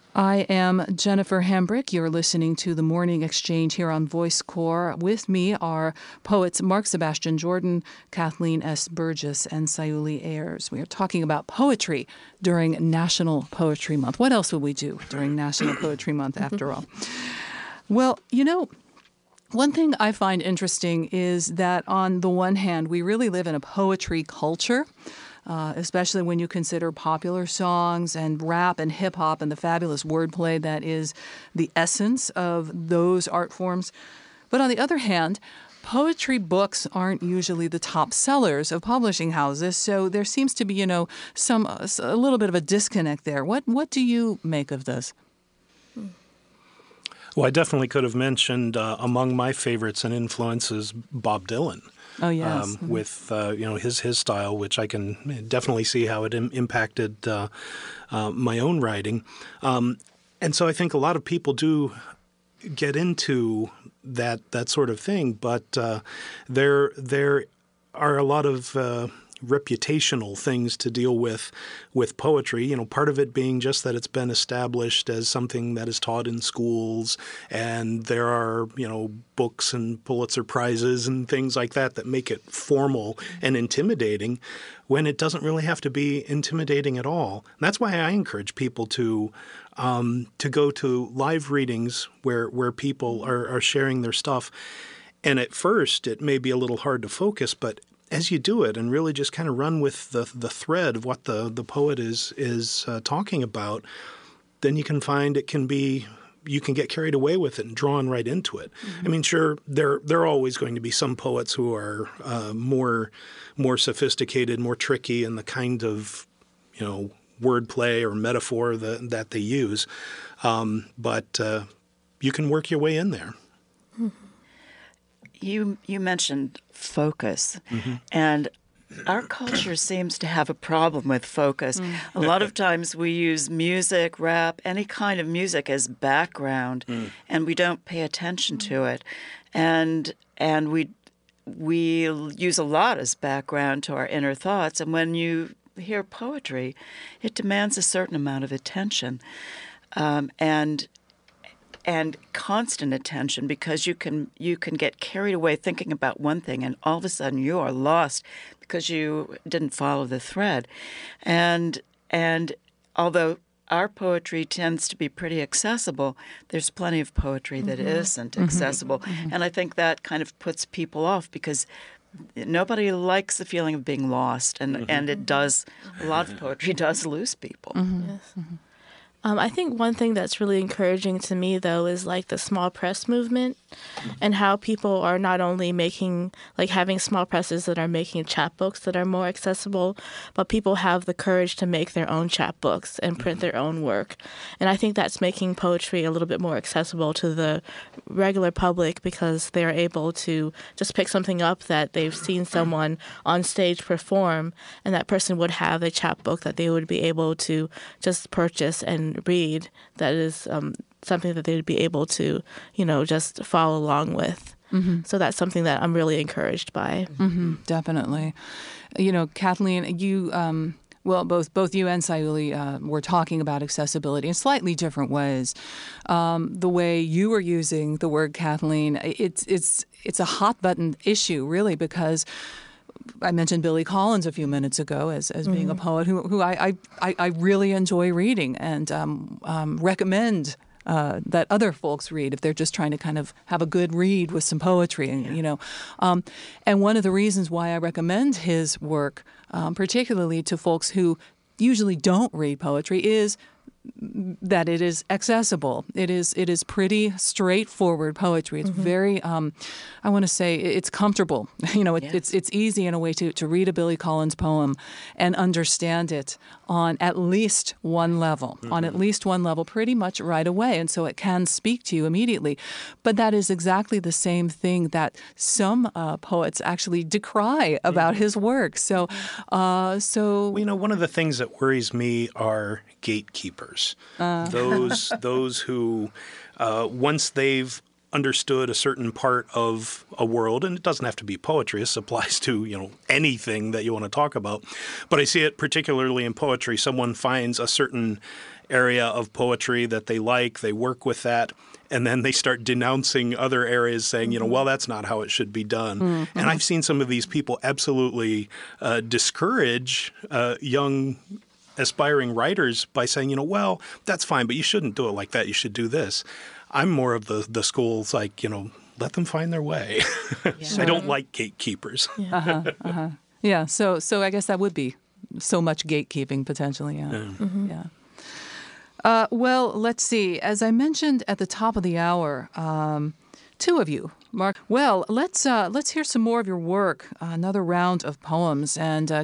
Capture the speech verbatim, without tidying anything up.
I am Jennifer Hambrick. You're listening to The Morning Exchange here on Voice Corps. With me are poets Mark Sebastian Jordan, Kathleen S. Burgess, and Sayuli Ayers. We are talking about poetry during National Poetry Month. What else would we do during National Poetry Month, after all? Well, you know, one thing I find interesting is that on the one hand, we really live in a poetry culture. Uh, especially when you consider popular songs and rap and hip-hop and the fabulous wordplay that is the essence of those art forms. But on the other hand, poetry books aren't usually the top sellers of publishing houses, so there seems to be, you know, some a little bit of a disconnect there. What what do you make of this? Well, I definitely could have mentioned uh, among my favorites and influences Bob Dylan. Oh, yes. Um, mm-hmm. With, uh, you know, his his style, which I can definitely see how it im- impacted uh, uh, my own writing. Um, and so I think a lot of people do get into that that sort of thing, but uh, there there are a lot of uh, reputational things to deal with with poetry. You know, part of it being just that it's been established as something that is taught in schools, and there are, you know, books and Pulitzer Prizes and things like that that make it formal and intimidating when it doesn't really have to be intimidating at all. And that's why I encourage people to um, to go to live readings where where people are, are sharing their stuff. And at first, it may be a little hard to focus, but as you do it and really just kind of run with the the thread of what the, the poet is is uh, talking about, then you can find it can be you can get carried away with it and drawn right into it. Mm-hmm. I mean, sure, there there are always going to be some poets who are uh, more more sophisticated, more tricky in the kind of, you know, wordplay or metaphor that that they use, um, but uh, you can work your way in there. Mm-hmm. You you mentioned focus, mm-hmm. and our culture seems to have a problem with focus. Mm. A lot of times we use music, rap, any kind of music as background, mm. and we don't pay attention mm. to it. And and we we use a lot as background to our inner thoughts. And when you hear poetry, it demands a certain amount of attention. Um, and and constant attention, because you can you can get carried away thinking about one thing, and all of a sudden you are lost because you didn't follow the thread. And and although our poetry tends to be pretty accessible, there's plenty of poetry that mm-hmm. isn't accessible. Mm-hmm. And I think that kind of puts people off, because nobody likes the feeling of being lost, and, mm-hmm. and it does, a lot of poetry does lose people. Mm-hmm. Yes. Mm-hmm. Um, I think one thing that's really encouraging to me, though, is like the small press movement, and how people are not only making, like having small presses that are making chapbooks that are more accessible, but people have the courage to make their own chapbooks and print their own work. And I think that's making poetry a little bit more accessible to the regular public, because they're able to just pick something up that they've seen someone on stage perform, and that person would have a chapbook that they would be able to just purchase and read, that is um, something that they'd be able to, you know, just follow along with. Mm-hmm. So that's something that I'm really encouraged by. Mm-hmm. Definitely. You know, Kathleen, you, um, well, both both you and Sayuli uh, were talking about accessibility in slightly different ways. Um, the way you were using the word, Kathleen, it's it's it's a hot button issue, really, because I mentioned Billy Collins a few minutes ago as, as being mm-hmm. a poet who who I, I, I really enjoy reading, and um, um, recommend uh, that other folks read if they're just trying to kind of have a good read with some poetry. And, yeah. you know, um, and one of the reasons why I recommend his work, um, particularly to folks who usually don't read poetry, is that it is accessible. It is it is pretty straightforward poetry. It's mm-hmm. very, um, I want to say, it's comfortable. You know, it, yes. it's it's easy in a way to, to read a Billy Collins poem and understand it on at least one level, mm-hmm. on at least one level, pretty much right away. And so it can speak to you immediately. But that is exactly the same thing that some uh, poets actually decry about yeah. his work. So, uh, so well, you know, one of the things that worries me are gatekeepers. Uh. Those those who, uh, once they've understood a certain part of a world, and it doesn't have to be poetry. This applies to, you know, anything that you want to talk about. But I see it particularly in poetry. Someone finds a certain area of poetry that they like, they work with that, and then they start denouncing other areas, saying, you know, well, that's not how it should be done. Mm-hmm. And I've seen some of these people absolutely uh, discourage uh, young aspiring writers by saying, you know, well, that's fine, but you shouldn't do it like that. You should do this. I'm more of the, the school, it's like, you know, let them find their way. Yeah. I don't like gatekeepers. Yeah. Uh-huh, uh-huh. Yeah, so so I guess that would be so much gatekeeping potentially, yeah. Yeah. Mm-hmm. yeah. Uh, well, let's see. As I mentioned at the top of the hour, um, two of you, Mark. Well, let's uh, let's hear some more of your work. Uh, another round of poems, and uh,